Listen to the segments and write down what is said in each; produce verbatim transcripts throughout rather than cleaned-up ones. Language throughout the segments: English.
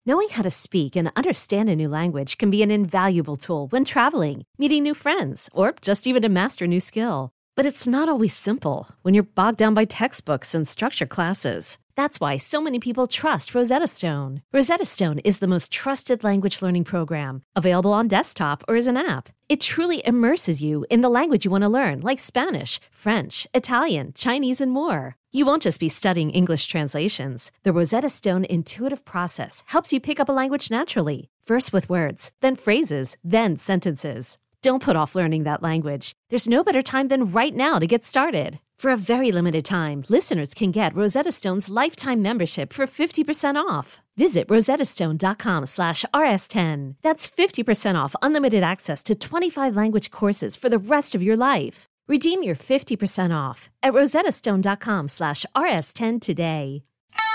Knowing how to speak and understand a new language can be an invaluable tool when traveling, meeting new friends, or just even to master a new skill. But it's not always simple when you're bogged down by textbooks and structured classes. That's why so many people trust Rosetta Stone. Rosetta Stone is the most trusted language learning program, available on desktop or as an app. It truly immerses you in the language you want to learn, like Spanish, French, Italian, Chinese, and more. You won't just be studying English translations. The Rosetta Stone intuitive process helps you pick up a language naturally, first with words, then phrases, then sentences. Don't put off learning that language. There's no better time than right now to get started. For a very limited time, listeners can get Rosetta Stone's lifetime membership for fifty percent off. Visit rosettastone.com slash rs10. That's fifty percent off unlimited access to twenty-five language courses for the rest of your life. Redeem your fifty percent off at rosettastone.com slash rs10 today.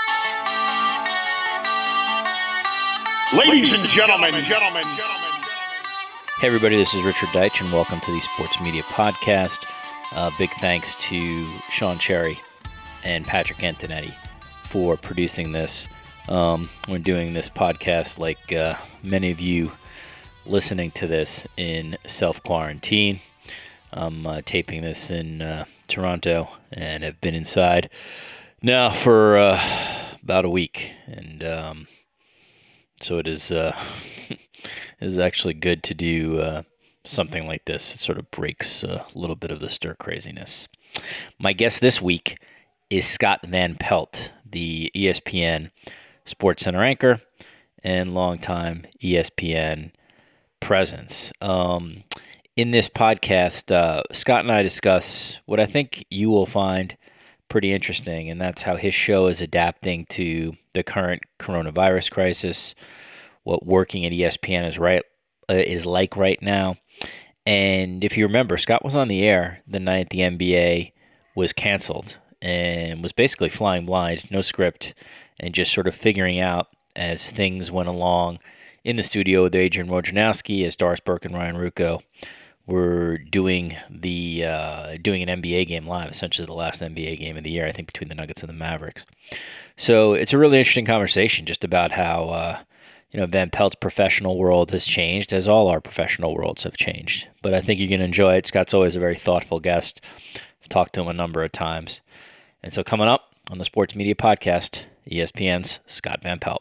Ladies and gentlemen, gentlemen, gentlemen. Hey everybody, this is Richard Deitch and welcome to the Sports Media Podcast. Uh, big thanks to Sean Cherry and Patrick Antonetti for producing this. Um, we're doing this podcast like uh, many of you listening to this in self-quarantine. I'm uh, taping this in uh, Toronto and have been inside now for uh, about a week. And um, so it is... Uh, It is actually good to do uh, something like this. It sort of breaks a little bit of the stir craziness. My guest this week is Scott Van Pelt, the E S P N SportsCenter anchor and longtime E S P N presence. Um, in this podcast, uh, Scott and I discuss what I think you will find pretty interesting, and that's how his show is adapting to the current coronavirus crisis, what working at E S P N is right uh, is like right now. And if you remember, Scott was on the air the night the N B A was canceled and was basically flying blind, no script, and just sort of figuring out as things went along in the studio with Adrian Wojnarowski, as Doris Burke and Ryan Ruocco were doing the uh, doing an N B A game live, essentially the last N B A game of the year, I think, between the Nuggets and the Mavericks. So it's a really interesting conversation just about how uh, you know, Van Pelt's professional world has changed, as all our professional worlds have changed. But I think you can enjoy it. Scott's always a very thoughtful guest. I've talked to him a number of times. And so coming up on the Sports Media Podcast, E S P N's Scott Van Pelt.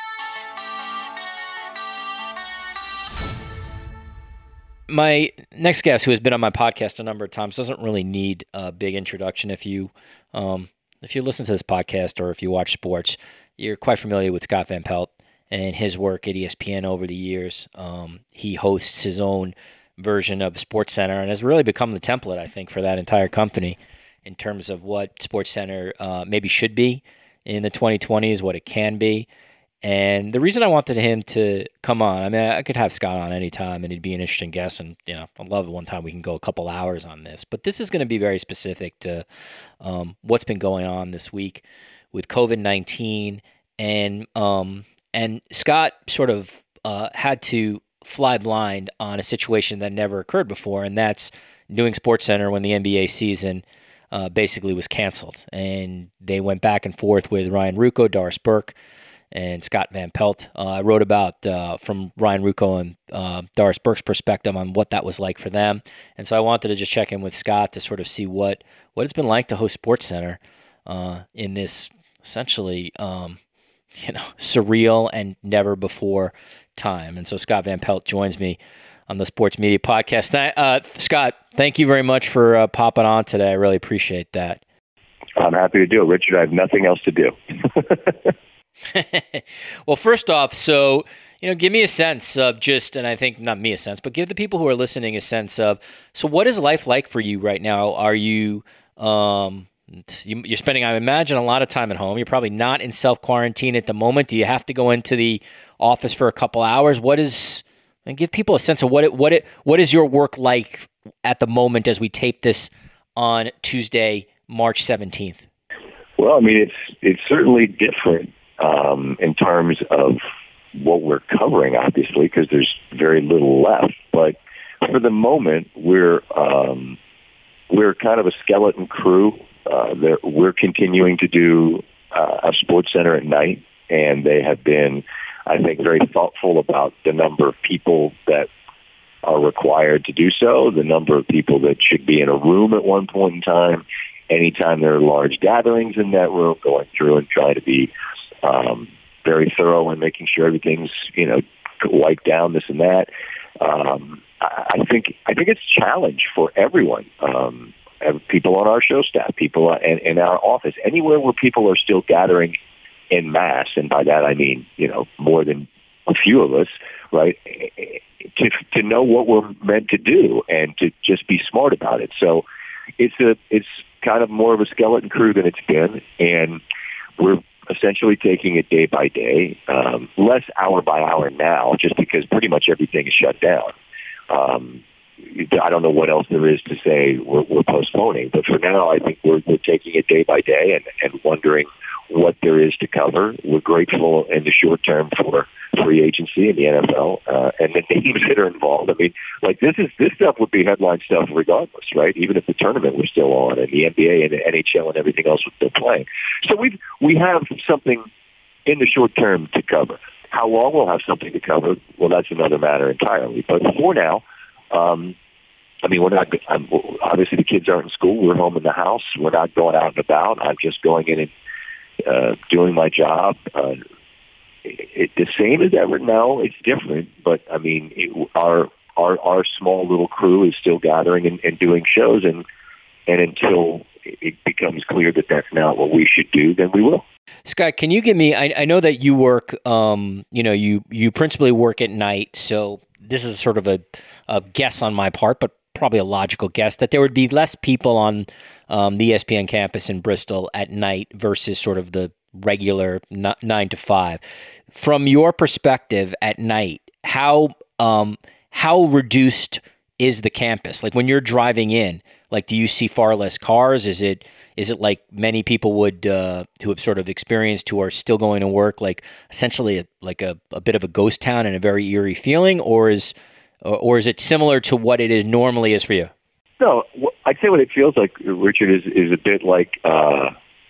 My next guest, who has been on my podcast a number of times, doesn't really need a big introduction. If you um, if you listen to this podcast or if you watch sports, you're quite familiar with Scott Van Pelt and his work at E S P N over the years. Um, he hosts his own version of SportsCenter and has really become the template, I think, for that entire company in terms of what SportsCenter uh, maybe should be in the twenty twenties, what it can be. And the reason I wanted him to come on, I mean, I could have Scott on anytime and he'd be an interesting guest. And, you know, I'd love it one time we can go a couple hours on this. But this is going to be very specific to um, what's been going on this week with covid nineteen and um, And Scott sort of uh, had to fly blind on a situation that never occurred before, and that's doing SportsCenter when the N B A season uh, basically was canceled. And they went back and forth with Ryan Ruocco, Doris Burke, and Scott Van Pelt. Uh, I wrote about uh, from Ryan Ruocco and uh, Doris Burke's perspective on what that was like for them. And so I wanted to just check in with Scott to sort of see what, what it's been like to host SportsCenter uh, in this essentially um, – you know, surreal and never before time. And so Scott Van Pelt joins me on the Sports Media Podcast. Uh, Scott, thank you very much for uh, popping on today. I really appreciate that. I'm happy to do it, Richard. I have nothing else to do. Well, first off, so, you know, give me a sense of just, and I think not me a sense, but give the people who are listening a sense of, so what is life like for you right now? Are you, um, You're spending, I imagine, a lot of time at home. You're probably not in self-quarantine at the moment. Do you have to go into the office for a couple hours? What is, and give people a sense of what it, what it, what is your work like at the moment as we tape this on Tuesday, March seventeenth? Well, I mean, it's it's certainly different um, in terms of what we're covering, obviously, because there's very little left. But for the moment, we're um, we're kind of a skeleton crew. Uh, we're continuing to do uh, a SportsCenter at night, and they have been I think, very thoughtful about the number of people that are required to do so, the number of people that should be in a room at one point in time, anytime there are large gatherings in that room, going through and trying to be um, very thorough and making sure everything's, you know, wiped down, this and that. Um, I, I think I think it's a challenge for everyone. Um, people on our show staff, people in, in our office, anywhere where people are still gathering en masse, and by that I mean, you know, more than a few of us, right? To to know what we're meant to do and to just be smart about it. So it's a it's kind of more of a skeleton crew than it's been, and we're essentially taking it day by day, um, less hour by hour now, just because pretty much everything is shut down. Um, I don't know what else there is to say we're, we're postponing, but for now, I think we're, we're taking it day by day and, and wondering what there is to cover. We're grateful in the short term for free agency in the N F L uh, and the names that are involved. I mean, like this is this stuff would be headline stuff regardless, right? Even if the tournament was still on and the N B A and the N H L and everything else was still playing. So we we have something in the short term to cover. How long we'll have something to cover? Well, that's another matter entirely. But for now, um, I mean, we're not. I'm, obviously, the kids aren't in school. We're home in the house. We're not going out and about. I'm just going in and uh, doing my job. Uh, it, it, the same as ever? No, it's different. But I mean, it, our our our small little crew is still gathering and, and doing shows, and and until it becomes clear that that's not what we should do, then we will. Scott, can you give me? I, I know that you work. Um, you know, you you principally work at night, so this is sort of a, a guess on my part, but probably a logical guess that there would be less people on um, the E S P N campus in Bristol at night versus sort of the regular n- nine to five. From your perspective at night, how um, how reduced is the campus? Like when you're driving in, like do you see far less cars? Is it is it like many people would uh, who have sort of experienced who are still going to work, like essentially a, like a, a bit of a ghost town and a very eerie feeling, or is or is it similar to what it is normally is for you? No, I'd say what it feels like, Richard, is is a bit like uh,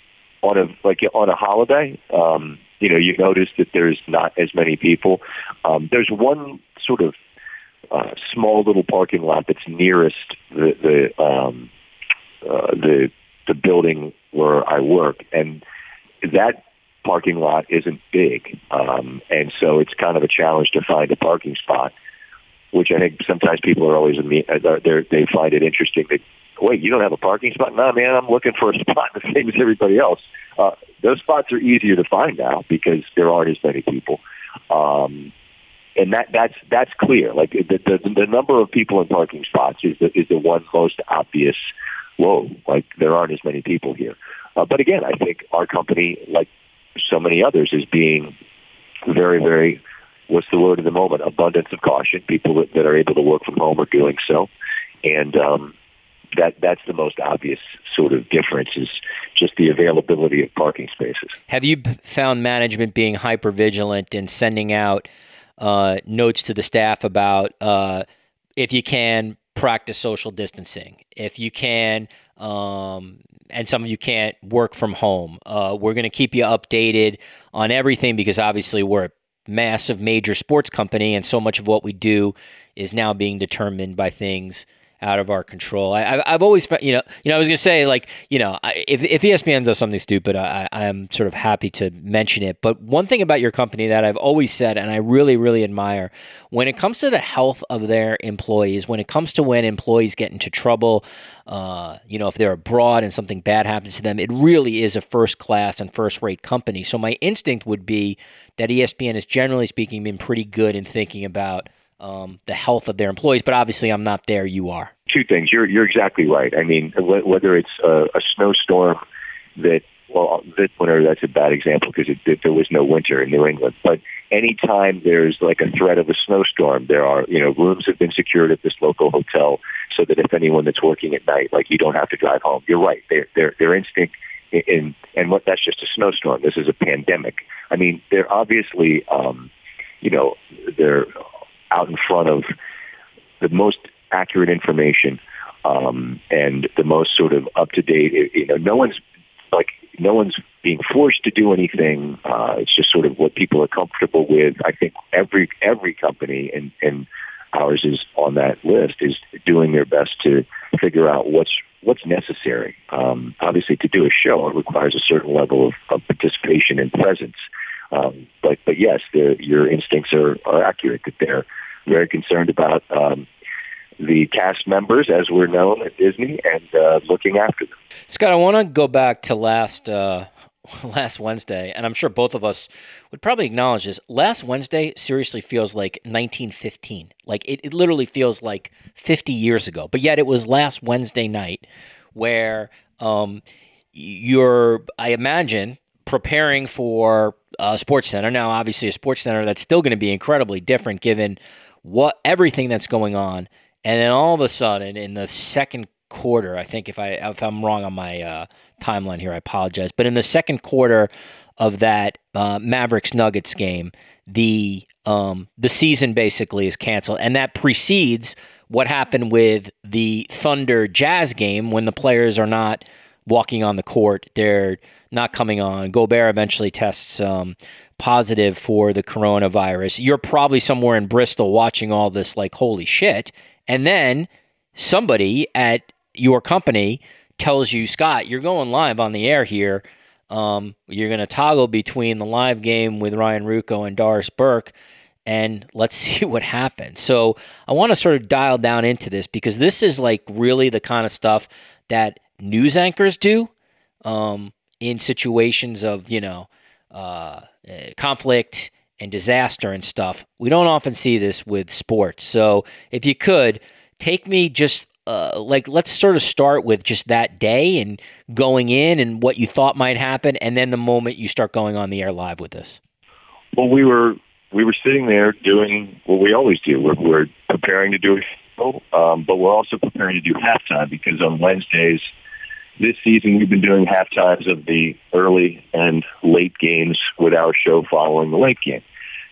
on a like on a holiday. Um, you know, you notice that there's not as many people. Um, there's one sort of uh, small little parking lot that's nearest the the um, uh, the the building where I work, and that parking lot isn't big, um, and so it's kind of a challenge to find a parking spot, which I think sometimes people are always, they find it interesting that, wait, you don't have a parking spot? No, man, I'm looking for a spot the same as everybody else. Uh, those spots are easier to find now because there aren't as many people. Um, and that, that's that's clear. Like the, the, the number of people in parking spots is the, is the one most obvious, whoa, like there aren't as many people here. Uh, but again, I think our company, like so many others, is being very, very, what's the word of the moment? Abundance of caution. People that, that are able to work from home are doing so. And um, that that's the most obvious sort of difference, is just the availability of parking spaces. Have you found management being hyper-vigilant and sending out uh, notes to the staff about, uh, if you can, practice social distancing? If you can, um, and some of you can't, work from home. Uh, we're going to keep you updated on everything because obviously we're a massive major sports company, and so much of what we do is now being determined by things out of our control. I, I've always, you know, you know, I was gonna say, like, you know, if if E S P N does something stupid, I I am sort of happy to mention it. But one thing about your company that I've always said, and I really really admire, when it comes to the health of their employees, when it comes to when employees get into trouble, uh, you know, if they're abroad and something bad happens to them, it really is a first class and first rate company. So my instinct would be that E S P N has generally speaking been pretty good in thinking about Um, the health of their employees, but obviously I'm not there. You are. Two things. You're you're exactly right. I mean, whether it's a, a snowstorm that, well, this winter, that's a bad example because it, it, there was no winter in New England. But anytime there's like a threat of a snowstorm, there are, you know, rooms have been secured at this local hotel so that if anyone that's working at night, like, you don't have to drive home. You're right. Their their their instinct in, and what that's just a snowstorm. This is a pandemic. I mean, they're obviously, um, you know, they're out in front of the most accurate information um, and the most sort of up-to-date. You know, no one's like no one's being forced to do anything. Uh, it's just sort of what people are comfortable with. I think every every company, and, and ours is on that list, is doing their best to figure out what's what's necessary. Um, obviously, to do a show, it requires a certain level of, of participation and presence. Um, but but yes, your instincts are, are accurate, that they're very concerned about um, the cast members, as we're known at Disney, and uh, looking after them. Scott, I want to go back to last uh, last Wednesday, and I'm sure both of us would probably acknowledge this. Last Wednesday seriously feels like nineteen fifteen. Like it, it literally feels like fifty years ago. But yet it was last Wednesday night where um, you're, I imagine, preparing for a Sports Center. Now, obviously, a Sports Center that's still going to be incredibly different given what everything that's going on. And then all of a sudden, in the second quarter, I think if I if I'm wrong on my uh, timeline here, I apologize. But in the second quarter of that uh, Mavericks Nuggets game, the um, the season basically is canceled, and that precedes what happened with the Thunder Jazz game when the players are not walking on the court, they're not coming on. Gobert eventually tests um, positive for the coronavirus. You're probably somewhere in Bristol watching all this, like, holy shit. And then somebody at your company tells you, Scott, you're going live on the air here. Um, you're going to toggle between the live game with Ryan Ruocco and Doris Burke, and let's see what happens. So I want to sort of dial down into this because this is like really the kind of stuff that news anchors do um, in situations of, you know, uh, conflict and disaster and stuff. We don't often see this with sports. So if you could take me just uh, like, let's sort of start with just that day and going in and what you thought might happen. And then the moment you start going on the air live with this. Well, we were, we were sitting there doing what we always do. We're, we're preparing to do a show, um, but we're also preparing to do halftime because on Wednesdays this season we've been doing half times of the early and late games with our show following the late game.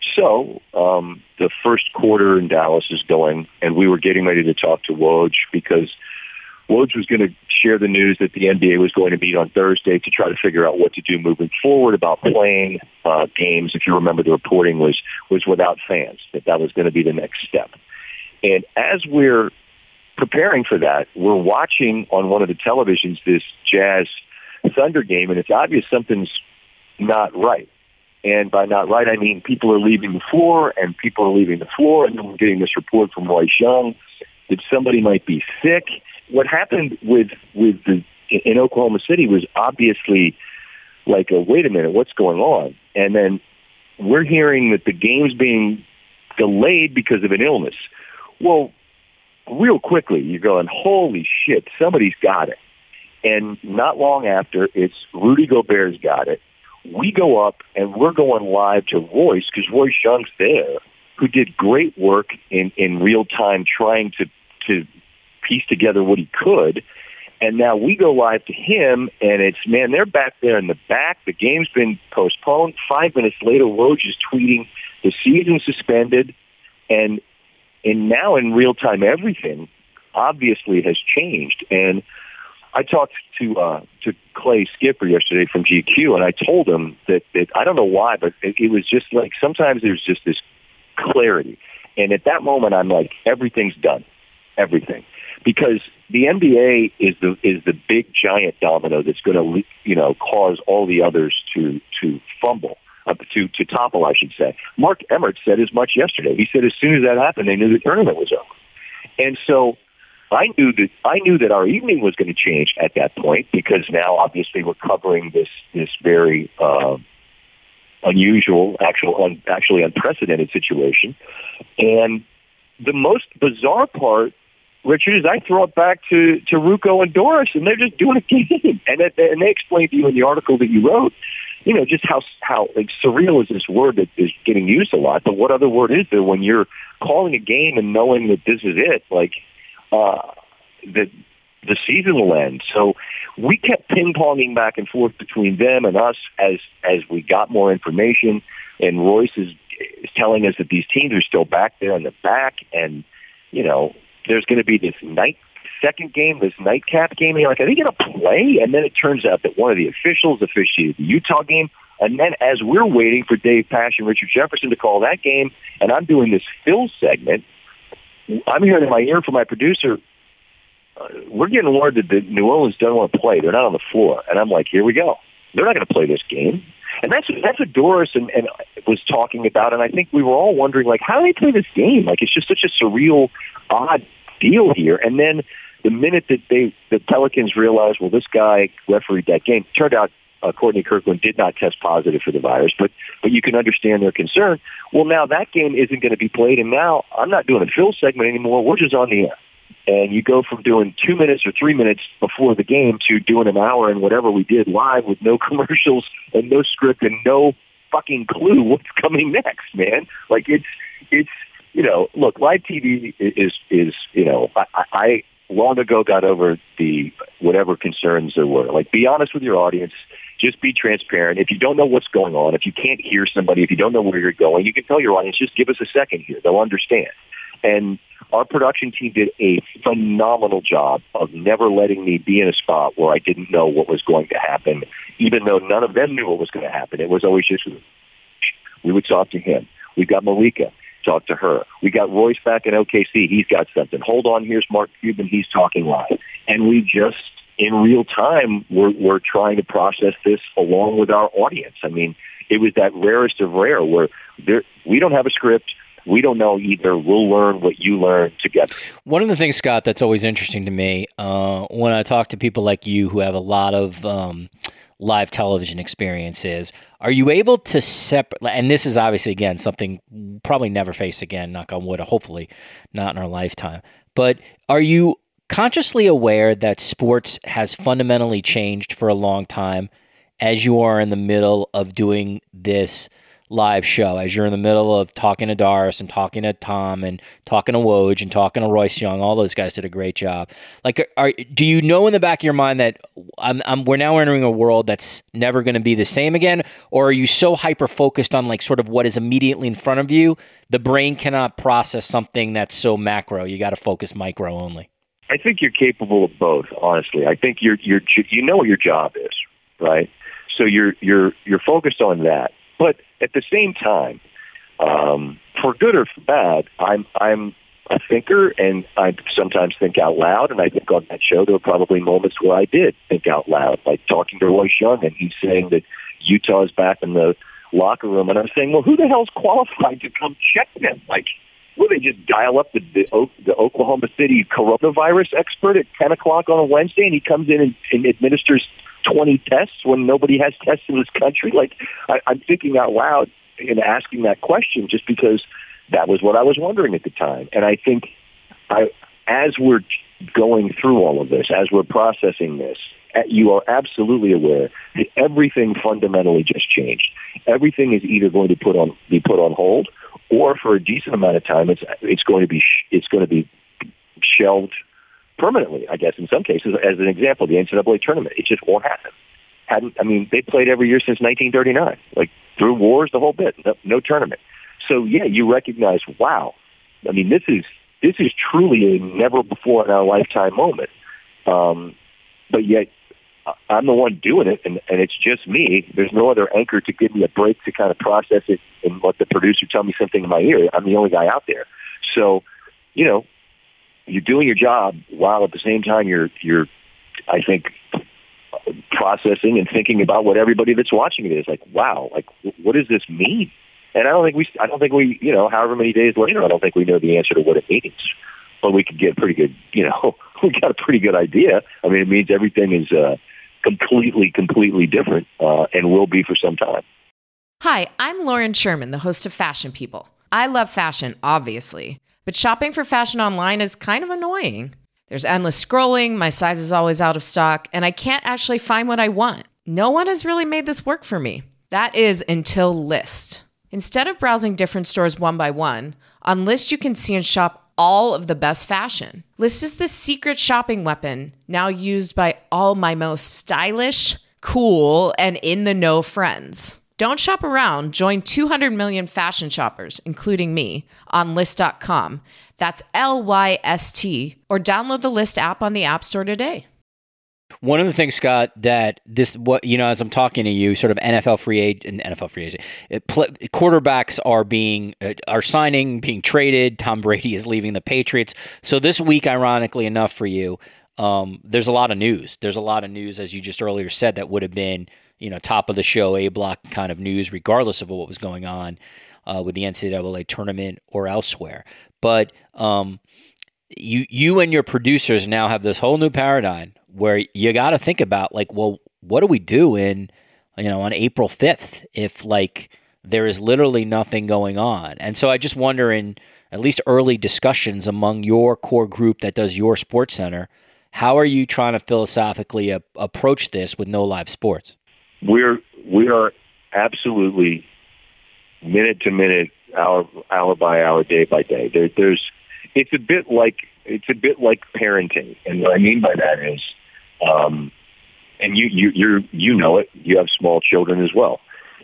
So um, the first quarter in Dallas is going, and we were getting ready to talk to Woj because Woj was going to share the news that the N B A was going to meet on Thursday to try to figure out what to do moving forward about playing uh, games. If you remember, the reporting was was without fans, that that was going to be the next step. And as we're preparing for that, we're watching on one of the televisions this Jazz Thunder game, and it's obvious something's not right. And by not right, I mean people are leaving the floor, and people are leaving the floor, and then we're getting this report from Royce Young that somebody might be sick. What happened with with the in Oklahoma City was obviously like, a, wait a minute, what's going on? And then we're hearing that the game's being delayed because of an illness. Well, real quickly, you're going, holy shit, somebody's got it. And not long after, it's Rudy Gobert's got it. We go up, and we're going live to Royce, because Royce Young's there, who did great work in, in real time trying to, to piece together what he could. And now we go live to him, and it's, man, they're back there in the back. The game's been postponed. Five minutes later, Woj is tweeting, the season suspended, and and now in real time, everything obviously has changed. And I talked to uh, to Clay Skipper yesterday from G Q, and I told him that, that I don't know why, but it, it was just like sometimes there's just this clarity. And at that moment, I'm like, everything's done, everything, because the N B A is the is the big giant domino that's going to, you know, cause all the others to to fumble. Uh, to, to topple, I should say. Mark Emmert said as much yesterday. He said as soon as that happened, they knew the tournament was over. And so I knew that I knew that our evening was going to change at that point, because now obviously we're covering this this very uh, unusual, actual, un, actually unprecedented situation. And the most bizarre part, Richard, is I throw it back to, to Ruocco and Doris, and they're just doing a game. And, it, and they explained to you in the article that you wrote, you know, just how how like surreal is this word that is getting used a lot. But what other word is there when you're calling a game and knowing that this is it? Like uh, that the season will end. So we kept ping ponging back and forth between them and us as as we got more information. And Royce is, is telling us that these teams are still back there in the back, and you know, there's going to be this night second game, this nightcap game, and you're like, are they going to play? And then it turns out that one of the officials officiated the Utah game. And then as we're waiting for Dave Pasch and Richard Jefferson to call that game, and I'm doing this Phil segment, I'm hearing in my ear from my producer, uh, we're getting word that the New Orleans don't want to play. They're not on the floor. And I'm like, here we go. They're not going to play this game. And that's that's what Doris and, and was talking about. And I think we were all wondering, like, how do they play this game? Like, it's just such a surreal, odd deal here. And then the minute that they the Pelicans realized, well, this guy refereed that game, turned out uh, Courtney Kirkland did not test positive for the virus, but but you can understand their concern. Well, now that game isn't going to be played, and now I'm not doing a Phil segment anymore. We're just on the air. And you go from doing two minutes or three minutes before the game to doing an hour and whatever we did live with no commercials and no script and no fucking clue what's coming next, man. Like, it's, it's you know, look, live T V is, is you know, I, I long ago got over the whatever concerns there were. Like, be honest with your audience. Just be transparent. If you don't know what's going on, if you can't hear somebody, if you don't know where you're going, you can tell your audience, just give us a second here. They'll understand. And our production team did a phenomenal job of never letting me be in a spot where I didn't know what was going to happen, even though none of them knew what was going to happen. It was always just, we would talk to him. We got Malika, talk to her. We got Royce back in O K C. He's got something. Hold on, here's Mark Cuban. He's talking live. And we just, in real time, we're, we're trying to process this along with our audience. I mean, it was that rarest of rare where there, we don't have a script. We don't know either. We'll learn what you learn together. One of the things, Scott, that's always interesting to me uh, when I talk to people like you who have a lot of um, live television experiences, are you able to separate, and this is obviously, again, something probably never face again, knock on wood, hopefully not in our lifetime, but are you consciously aware that sports has fundamentally changed for a long time as you are in the middle of doing this live show, as you're in the middle of talking to Doris and talking to Tom and talking to Woj and talking to Royce Young? All those guys did a great job. Like, are, do you know in the back of your mind that I'm, I'm, we're now entering a world that's never going to be the same again? Or are you so hyper-focused on, like, sort of what is immediately in front of you, the brain cannot process something that's so macro? You got to focus micro only. I think you're capable of both, honestly. I think you're, you're, you know what your job is, right? So you're, you're, you're focused on that. But at the same time, um, for good or for bad, I'm I'm a thinker, and I sometimes think out loud. And I think on that show there were probably moments where I did think out loud, like talking to Royce Young, and he's saying that Utah is back in the locker room, and I'm saying, well, who the hell's qualified to come check them? Like, will they just dial up the the, the Oklahoma City coronavirus expert at ten o'clock on a Wednesday, and he comes in and, and administers twenty tests when nobody has tests in this country? Like, I, I'm thinking out loud and asking that question just because that was what I was wondering at the time. And I think I, as we're going through all of this, as we're processing this, you are absolutely aware that everything fundamentally just changed. Everything is either going to put on be put on hold, or for a decent amount of time, it's it's going to be it's going to be shelved permanently, I guess, in some cases. As an example, the N C double A tournament, it just won't happen. Hadn't, I mean, they played every year since nineteen thirty-nine, like through wars, the whole bit, no, no tournament. So, yeah, you recognize, wow, I mean, this is this is truly a never before in our lifetime moment. Um, but yet, I'm the one doing it, and, and it's just me. There's no other anchor to give me a break to kind of process it and let the producer tell me something in my ear. I'm the only guy out there. So, you know, you're doing your job while at the same time you're, you're, I think, processing and thinking about what everybody that's watching it is like. Wow, like what does this mean? And I don't think we, I don't think we, you know, however many days later, I don't think we know the answer to what it means. But we could get a pretty good, you know, we got a pretty good idea. I mean, it means everything is uh, completely, completely different, uh, and will be for some time. Hi, I'm Lauren Sherman, the host of Fashion People. I love fashion, obviously. But shopping for fashion online is kind of annoying. There's endless scrolling, my size is always out of stock, and I can't actually find what I want. No one has really made this work for me. That is until Lyst. Instead of browsing different stores one by one, on Lyst you can see and shop all of the best fashion. Lyst is the secret shopping weapon now used by all my most stylish, cool, and in-the-know friends. Don't shop around. Join two hundred million fashion shoppers, including me, on Lyst dot com. That's L Y S T, or download the Lyst app on the App Store today. One of the things, Scott, that this, what you know, as I'm talking to you, sort of N F L free agent, N F L free agent, it, pl- quarterbacks are being uh, are signing, being traded. Tom Brady is leaving the Patriots. So this week, ironically enough for you, um, there's a lot of news. There's a lot of news, as you just earlier said, that would have been, you know, top of the show, A block kind of news, regardless of what was going on uh, with the N C double A tournament or elsewhere. But um, you you and your producers now have this whole new paradigm where you got to think about, like, well, what do we do in, you know, on April fifth if, like, there is literally nothing going on? And so I just wonder, in at least early discussions among your core group that does your Sports Center, how are you trying to philosophically a- approach this with no live sports? We're we are absolutely minute to minute, hour hour by hour, day by day. There, there's it's a bit like it's a bit like parenting, and what I mean by that is, um, and you you you you know it. You have small children as well.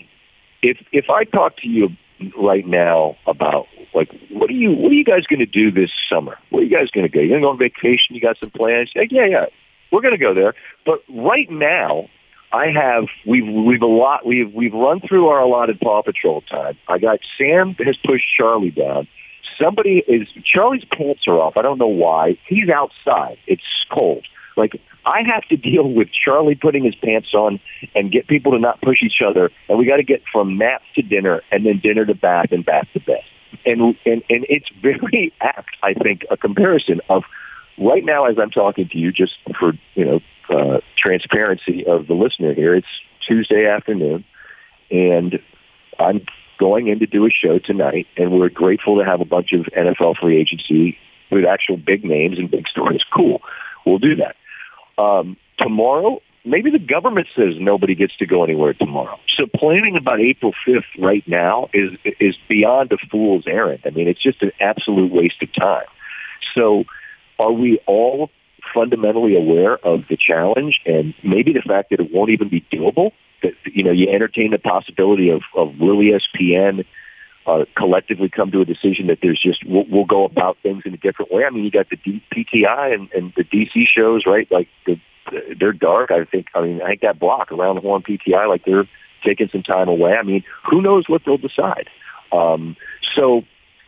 If if I talk to you right now about, like, what are you what are you guys going to do this summer? Where are you guys going to go? You're going to go on vacation? You got some plans? Like, yeah, yeah, we're going to go there. But right now, I have we've we've a lot we've we've run through our allotted Paw Patrol time. I got Sam has pushed Charlie down. Somebody is Charlie's pants are off. I don't know why. He's outside. It's cold. Like, I have to deal with Charlie putting his pants on and get people to not push each other. And we got to get from nap to dinner, and then dinner to bath, and bath to bed. And and and it's very apt, I think, a comparison of right now as I'm talking to you, just for, you know, uh, transparency of the listener here. It's Tuesday afternoon, and I'm going in to do a show tonight, and we're grateful to have a bunch of N F L free agency with actual big names and big stories. Cool. We'll do that. Um, tomorrow, maybe the government says nobody gets to go anywhere tomorrow. So planning about April fifth right now is is beyond a fool's errand. I mean, it's just an absolute waste of time. So are we all fundamentally aware of the challenge and maybe the fact that it won't even be doable? That, you know, you entertain the possibility of, of will E S P N uh, collectively come to a decision that there's just, we'll, we'll go about things in a different way. I mean, you got the D- P T I and, and the D C shows, right? Like, the, they're dark. I think, I mean, I think that block around the horn P T I, like, they're taking some time away. I mean, who knows what they'll decide? Um, so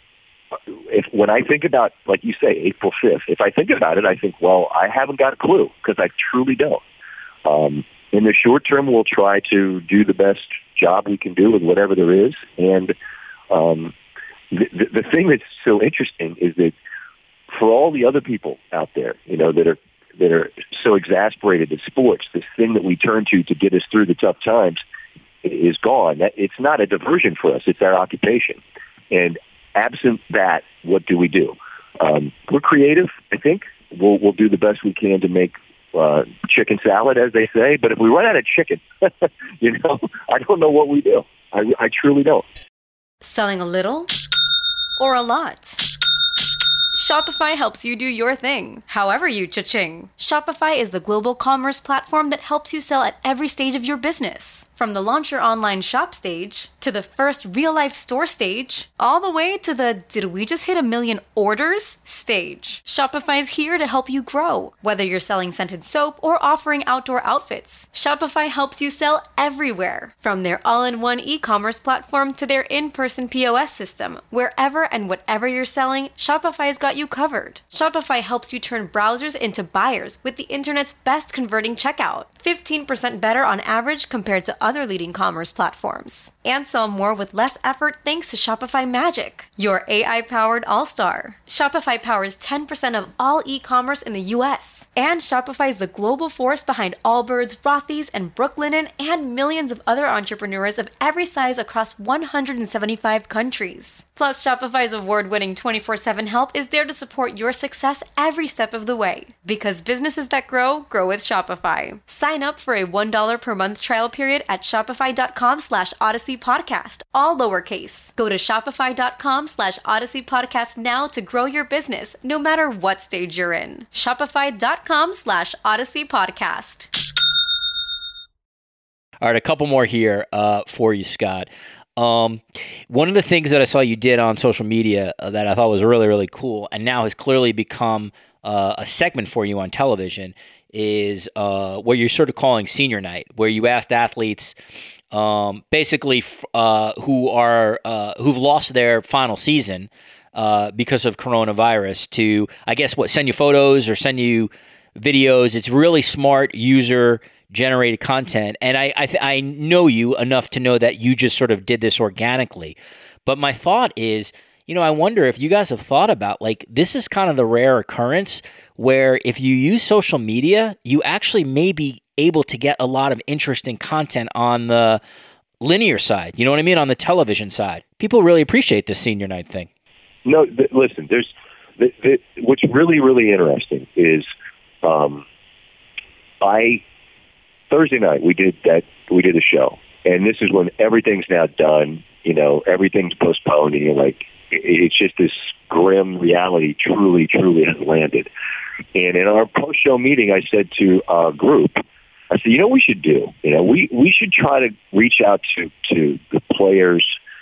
if when I think about, like you say, April fifth, if I think about it, I think, well, I haven't got a clue, because I truly don't. Um, in the short term, we'll try to do the best job we can do with whatever there is. And um, the, the, the thing that's so interesting is that for all the other people out there, you know, that are that are so exasperated at sports, this thing that we turn to to get us through the tough times is gone. It's not a diversion for us. It's our occupation. And absent that, what do we do? Um, we're creative, I think. We'll, we'll do the best we can to make uh, chicken salad, as they say. But if we run out of chicken, you know, I don't know what we do. I, I truly don't. Selling a little or a lot? Shopify helps you do your thing, however you cha-ching. Shopify is the global commerce platform that helps you sell at every stage of your business. From the launch your online shop stage, to the first real-life store stage, all the way to the did we just hit a million orders stage. Shopify's here to help you grow. Whether you're selling scented soap or offering outdoor outfits, Shopify helps you sell everywhere. From their all-in-one e-commerce platform to their in-person P O S system, wherever and whatever you're selling, Shopify's got you covered. Shopify helps you turn browsers into buyers with the internet's best converting checkout. fifteen percent better on average compared to other leading commerce platforms. And sell more with less effort thanks to Shopify Magic, your A I-powered all-star. Shopify powers ten percent of all e-commerce in the U S. And Shopify is the global force behind Allbirds, Rothy's, and Brooklinen, and millions of other entrepreneurs of every size across one hundred seventy-five countries. Plus, Shopify's award-winning twenty-four seven help is there to support your success every step of the way. Because businesses that grow, grow with Shopify. Sign up for a one dollar per month trial period at shopify.com slash Odyssey Podcast, all lowercase. Go to shopify.com slash Odyssey Podcast now to grow your business, no matter what stage you're in. Shopify.com slash Odyssey Podcast. All right, a couple more here uh, for you, Scott. Um, one of the things that I saw you did on social media uh, that I thought was really, really cool, and now has clearly become uh, a segment for you on television, is uh, what you're sort of calling Senior Night, where you asked athletes um, basically uh, who are uh, who've lost their final season uh, because of coronavirus to, I guess, what send you photos or send you videos. It's really smart user generated content. And I I, th- I know you enough to know that you just sort of did this organically. But my thought is, you know, I wonder if you guys have thought about, like, this is kind of the rare occurrence where if you use social media, you actually may be able to get a lot of interesting content on the linear side. You know what I mean? On the television side. People really appreciate this Senior Night thing. No, th- listen, there's th- th- what's really, really interesting is um, I... Thursday night we did that. We did a show, and this is when everything's now done. You know, everything's postponed, and you're like, it's just this grim reality. Truly, truly has landed. And in our post-show meeting, I said to our group, I said, you know, what we should do. You know, we we should try to reach out to to the players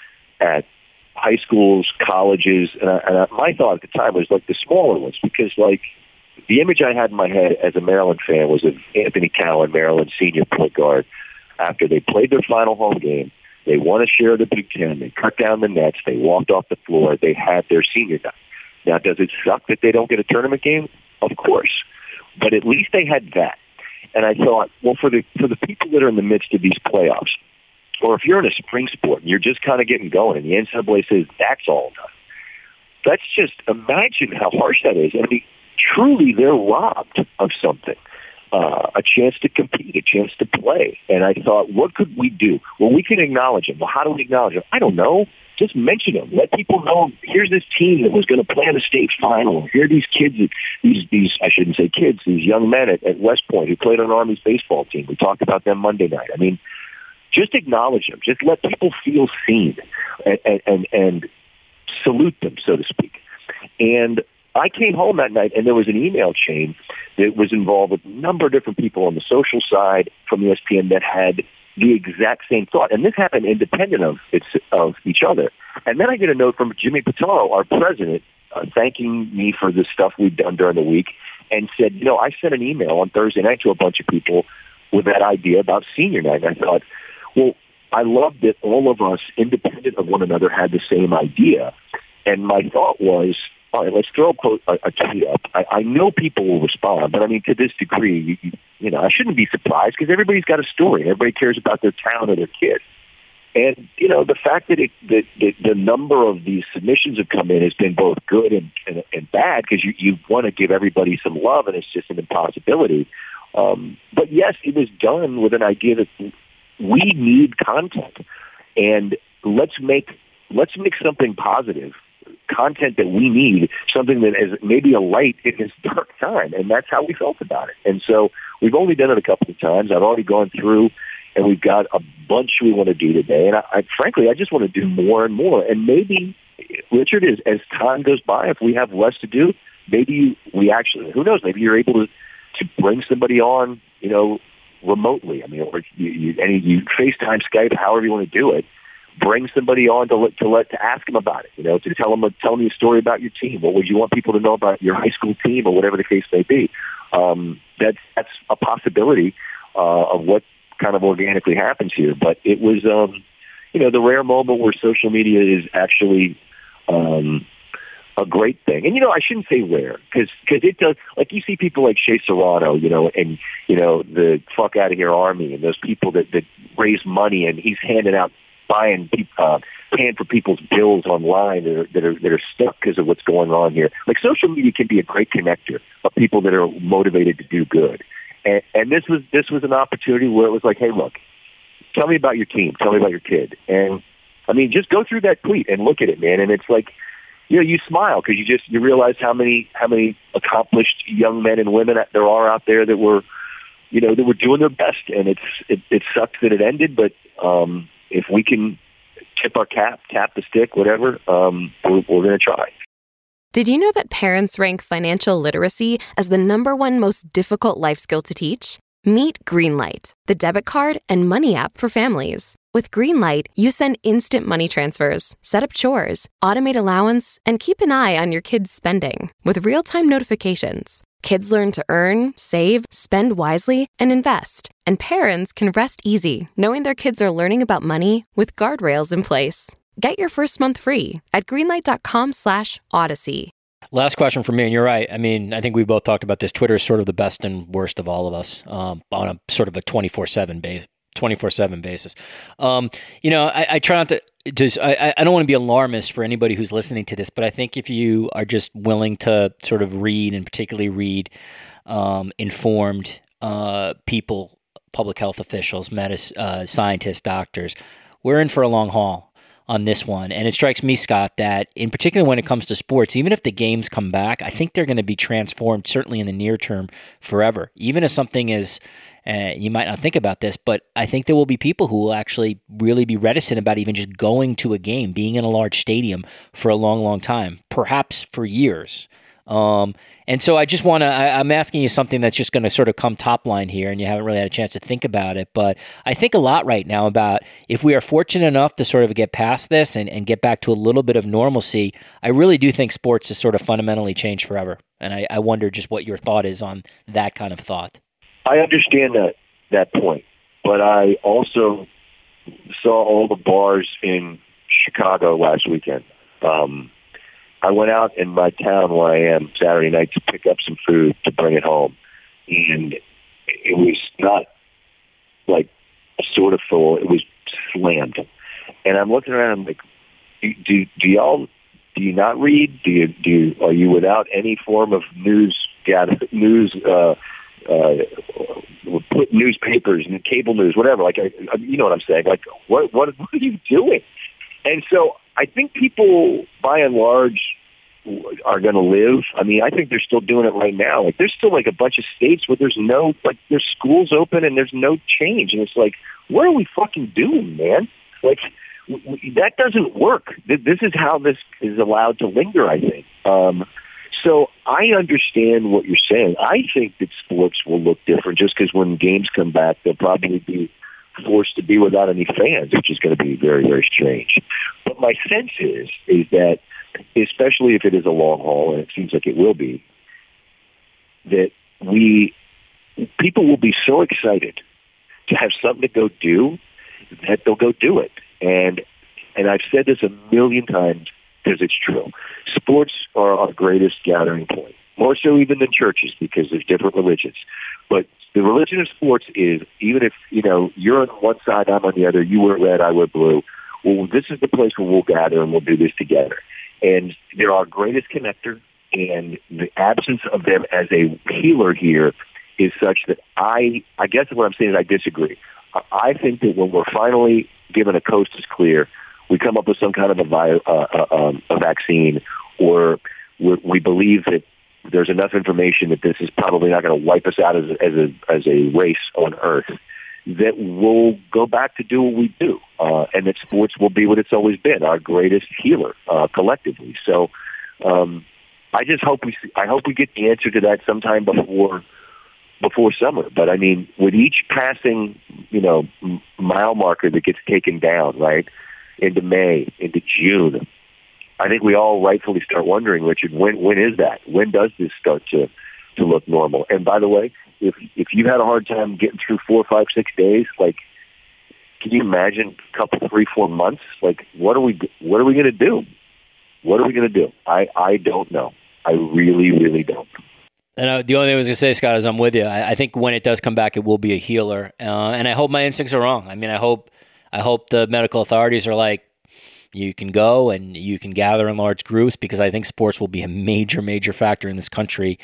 at high schools, colleges, and, I, and I, my thought at the time was like the smaller ones, because like. The image I had in my head as a Maryland fan was of Anthony Cowan, Maryland senior point guard. After they played their final home game, they won a share of the Big Ten. They cut down the nets. They walked off the floor. They had their senior night. Now, does it suck that they don't get a tournament game? Of course. But at least they had that. And I thought, well, for the for the people that are in the midst of these playoffs, or if you're in a spring sport and you're just kind of getting going and the N C double A says that's all done, let's just imagine how harsh that is. I mean, truly, they're robbed of something, uh, a chance to compete, a chance to play. And I thought, what could we do? Well, we can acknowledge them. Well, how do we acknowledge them? I don't know. Just mention them. Let people know, here's this team that was going to play in the state final. Here are these kids, that, these, these I shouldn't say kids, these young men at, at West Point who played on Army's baseball team. We talked about them Monday night. I mean, just acknowledge them. Just let people feel seen and, and, and, and salute them, so to speak. And I came home that night, and there was an email chain that was involved with a number of different people on the social side from E S P N that had the exact same thought. And this happened independent of its, of each other. And then I get a note from Jimmy Pitaro, our president, uh, thanking me for the stuff we'd done during the week, and said, you know, I sent an email on Thursday night to a bunch of people with that idea about Senior Night. And I thought, well, I love that all of us, independent of one another, had the same idea. And my thought was, all right, let's throw a, a, a tweet up. I, I know people will respond, but I mean, to this degree, you, you, you know, I shouldn't be surprised because everybody's got a story. Everybody cares about their town or their kid. And, you know, the fact that, it, that, that the number of these submissions have come in has been both good and, and, and bad because you, you want to give everybody some love, and it's just an impossibility. Um, but, yes, it was done with an idea that we need content. And let's make let's make something positive, content that we need, something that is maybe a light in this dark time. And that's how we felt about it. And so we've only done it a couple of times. I've already gone through, and we've got a bunch we want to do today. And I, I frankly, I just want to do more and more. And maybe, Richard, is as time goes by, if we have less to do, maybe we actually, who knows, maybe you're able to, to bring somebody on, you know, remotely. I mean, or you, you, any, you FaceTime, Skype, however you want to do it. Bring somebody on to let to let to ask them about it. You know, to tell them tell me a story about your team. What would you want people to know about your high school team, or whatever the case may be? Um, that's that's a possibility uh, of what kind of organically happens here. But it was, um, you know, the rare moment where social media is actually um, a great thing. And you know, I shouldn't say rare because because it does. Like you see people like Shea Serrano, you know, and you know the fuck out of here army, and those people that that raise money, and he's handing out. Buying, uh, paying for people's bills online that are that are, that are stuck because of what's going on here. Like social media can be a great connector of people that are motivated to do good. And, and this was this was an opportunity where it was like, hey, look, tell me about your team, tell me about your kid, and I mean, just go through that tweet and look at it, man. And it's like, you know, you smile because you just you realize how many how many accomplished young men and women there are out there that were, you know, that were doing their best. And it's it, it sucks that it ended, but. Um, If we can tip our cap, tap the stick, whatever, um, we're, we're going to try. Did you know that parents rank financial literacy as the number one most difficult life skill to teach? Meet Greenlight, the debit card and money app for families. With Greenlight, you send instant money transfers, set up chores, automate allowance, and keep an eye on your kids' spending with real-time notifications. Kids learn to earn, save, spend wisely, and invest. And parents can rest easy knowing their kids are learning about money with guardrails in place. Get your first month free at greenlight.com slash odyssey. Last question for me, and you're right. I mean, I think we both talked about this. Twitter is sort of the best and worst of all of us um, on a sort of a twenty-four seven base, twenty-four seven basis. Um, you know, I, I try not to just, I, I don't want to be alarmist for anybody who's listening to this, but I think if you are just willing to sort of read, and particularly read um, informed uh, people, public health officials, medic- uh, scientists, doctors, we're in for a long haul on this one. And it strikes me, Scott, that in particular when it comes to sports, even if the games come back, I think they're going to be transformed, certainly in the near term, forever. Even as something as, uh, you might not think about this, but I think there will be people who will actually really be reticent about even just going to a game, being in a large stadium for a long, long time, perhaps for years. Um, and so I just want to, I'm asking you something that's just going to sort of come top line here, and you haven't really had a chance to think about it, but I think a lot right now about if we are fortunate enough to sort of get past this and, and get back to a little bit of normalcy, I really do think sports has sort of fundamentally changed forever. And I, I wonder just what your thought is on that kind of thought. I understand that, that point, but I also saw all the bars in Chicago last weekend. Um, I went out in my town where I am Saturday night to pick up some food to bring it home. And it was not like sort of full. It was slammed. And I'm looking around, I'm like, do, do, do y'all, do you not read? Do you, do you, are you without any form of news, gather, news, uh, uh, put newspapers and cable news, whatever? Like, I, you know what I'm saying? Like, what, what, what are you doing? And so I think people, by and large, are going to live. I mean, I think they're still doing it right now. Like, there's still like a bunch of states where there's no, like, there's schools open and there's no change. And it's like, what are we fucking doing, man? Like, w- w- that doesn't work. Th- this is how this is allowed to linger, I think. Um, so I understand what you're saying. I think that sports will look different just because when games come back, they'll probably be forced to be without any fans, which is going to be very, very strange. But my sense is, is that, especially if it is a long haul, and it seems like it will be, that we, people will be so excited to have something to go do that they'll go do it. And, and I've said this a million times because it's true. Sports are our greatest gathering point, more so even than churches because there's different religions. But the religion of sports is, even if, you know, you're on one side, I'm on the other, you wear red, I wear blue, well, this is the place where we'll gather and we'll do this together. And they're our greatest connector, and the absence of them as a healer here is such that I, I guess what I'm saying is I disagree. I think that when we're finally given a coast is clear, we come up with some kind of a, vi- uh, uh, um, a vaccine, or we, we believe that there's enough information that this is probably not going to wipe us out as, as a as a race on Earth, that we'll go back to do what we do, uh, and that sports will be what it's always been, our greatest healer uh, collectively. So um, I just hope we see, I hope we get the answer to that sometime before before summer. But I mean, with each passing, you know, mile marker that gets taken down, right, into May, into June, I think we all rightfully start wondering, Richard, when when is that? When does this start to, to look normal? And by the way, if if you had a hard time getting through four, five, six days, like, can you imagine a couple, three, four months? Like, what are we what are we going to do? What are we going to do? I, I don't know. I really, really don't. And uh, the only thing I was going to say, Scott, is I'm with you. I, I think when it does come back, it will be a healer. Uh, and I hope my instincts are wrong. I mean, I hope I hope the medical authorities are like, you can go and you can gather in large groups, because I think sports will be a major, major factor in this country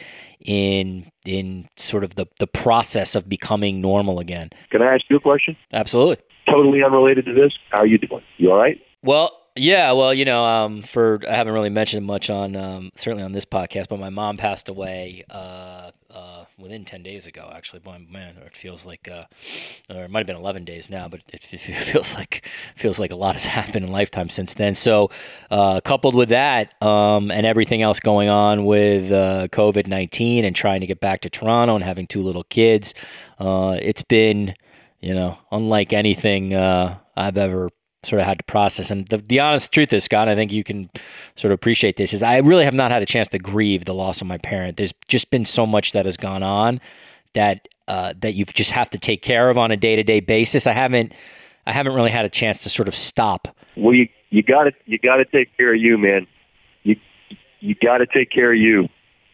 in in sort of the, the process of becoming normal again. Can I ask you a question? Absolutely. Totally unrelated to this. How are you doing? You all right? Well, yeah, well, you know, um, for I haven't really mentioned much on um, certainly on this podcast, but my mom passed away uh, uh, within ten days ago, actually. Boy, man, it feels like, uh, or it might have been eleven days now, but it, it feels like feels like a lot has happened in lifetime since then. So, uh, coupled with that, um, and everything else going on with uh, COVID nineteen and trying to get back to Toronto and having two little kids, uh, it's been, you know, unlike anything uh, I've ever sort of had to process. And the, the honest truth is, Scott, I think you can sort of appreciate this, is I really have not had a chance to grieve the loss of my parent. There's just been so much that has gone on that uh, that you just have to take care of on a day-to-day basis. I haven't I haven't really had a chance to sort of stop. Well, you you got to you got to take care of you, man. You you got to take care of you.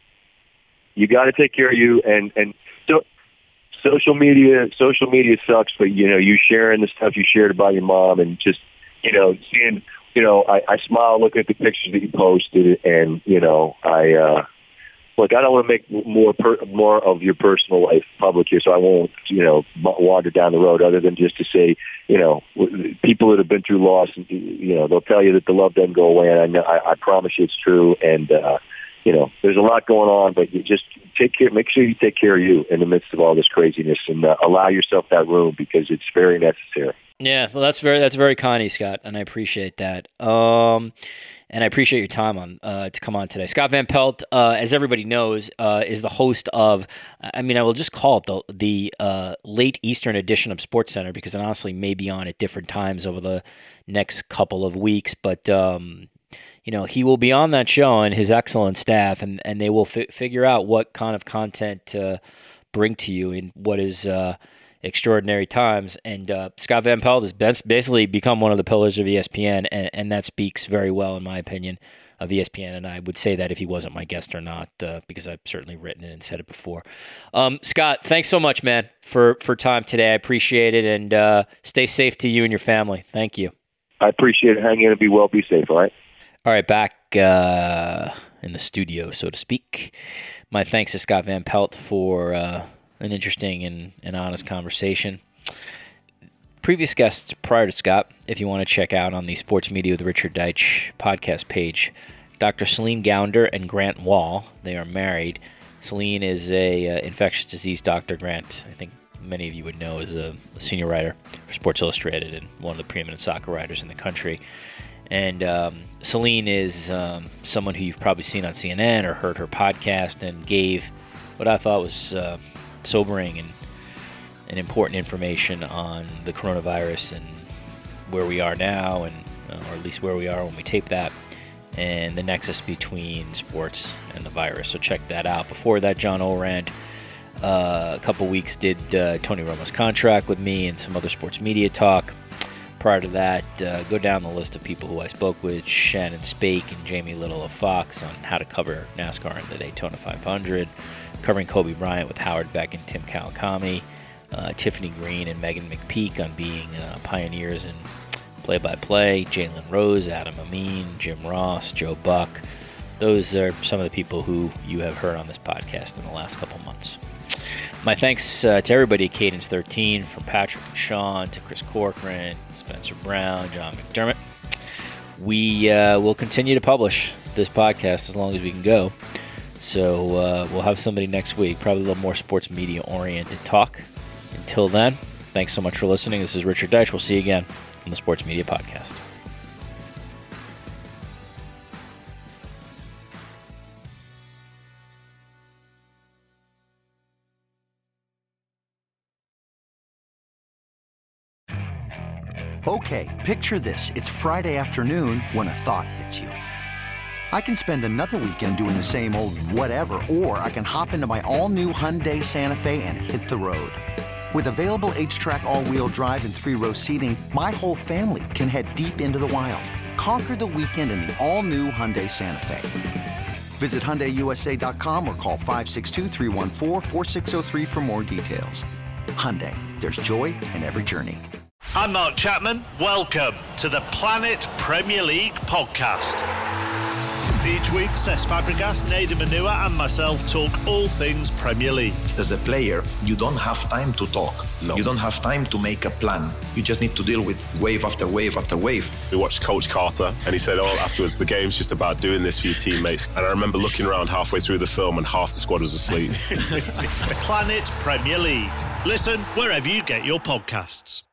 You got to take care of you, and and so. Social media, social media sucks, but, you know, you sharing the stuff you shared about your mom and just, you know, seeing, you know, I, I smile looking at the pictures that you posted, and, you know, I, uh, look, I don't want to make more, per, more of your personal life public here, so I won't, you know, wander down the road other than just to say, you know, people that have been through loss, you know, they'll tell you that the love doesn't go away, and I know, I, I promise you it's true, and, uh, you know, there's a lot going on, but you just take care, make sure you take care of you in the midst of all this craziness, and uh, allow yourself that room, because it's very necessary. Yeah, well, that's very that's very kind of you, Scott, and I appreciate that. Um, and I appreciate your time on uh, to come on today. Scott Van Pelt, uh, as everybody knows, uh, is the host of, I mean, I will just call it the the uh, late Eastern edition of SportsCenter, because it honestly may be on at different times over the next couple of weeks, but. Um, You know, he will be on that show and his excellent staff, and, and they will fi- figure out what kind of content to bring to you in what is uh, extraordinary times. And uh, Scott Van Pelt has basically become one of the pillars of E S P N, and, and that speaks very well, in my opinion, of E S P N. And I would say that if he wasn't my guest or not, uh, because I've certainly written it and said it before. Um, Scott, thanks so much, man, for, for time today. I appreciate it, and uh, stay safe to you and your family. Thank you. I appreciate it. Hang in and be well. Be safe, all right? All right, back uh, in the studio, so to speak. My thanks to Scott Van Pelt for uh, an interesting and, and honest conversation. Previous guests prior to Scott, if you want to check out on the Sports Media with Richard Deitsch podcast page, Doctor Celine Gounder and Grant Wall. They are married. Celine is a uh, infectious disease doctor. Grant, I think many of you would know, is a, a senior writer for Sports Illustrated and one of the preeminent soccer writers in the country. And um, Celine is um, someone who you've probably seen on C N N or heard her podcast, and gave what I thought was uh, sobering and, and important information on the coronavirus and where we are now, and uh, or at least where we are when we tape that, and the nexus between sports and the virus. So check that out. Before that, John Orand, uh, a couple weeks, did uh, Tony Romo's contract with me and some other sports media talk. Prior to that, uh, go down the list of people who I spoke with: Shannon Spake and Jamie Little of Fox on how to cover NASCAR and the Daytona five hundred, covering Kobe Bryant with Howard Beck and Tim Kawakami, uh, Tiffany Green and Megan McPeak on being uh, pioneers in play-by-play, Jalen Rose, Adam Amin, Jim Ross, Joe Buck. Those are some of the people who you have heard on this podcast in the last couple months. My thanks uh, to everybody at Cadence thirteen, from Patrick and Sean to Chris Corcoran, Spencer Brown, John McDermott. We uh, will continue to publish this podcast as long as we can go. So uh, we'll have somebody next week, probably a little more sports media-oriented talk. Until then, thanks so much for listening. This is Richard Deitsch. We'll see you again on the Sports Media Podcast. Okay, picture this. It's Friday afternoon when a thought hits you. I can spend another weekend doing the same old whatever, or I can hop into my all-new Hyundai Santa Fe and hit the road. With available H-Track all-wheel drive and three-row seating, my whole family can head deep into the wild. Conquer the weekend in the all-new Hyundai Santa Fe. Visit Hyundai U S A dot com or call five six two, three one four, four six zero three for more details. Hyundai, there's joy in every journey. I'm Mark Chapman. Welcome to the Planet Premier League podcast. Each week, Cesc Fabregas, Nader Manua and myself talk all things Premier League. As a player, you don't have time to talk. No. You don't have time to make a plan. You just need to deal with wave after wave after wave. We watched Coach Carter and he said, oh, afterwards, the game's just about doing this for your teammates. And I remember looking around halfway through the film and half the squad was asleep. Planet Premier League. Listen wherever you get your podcasts.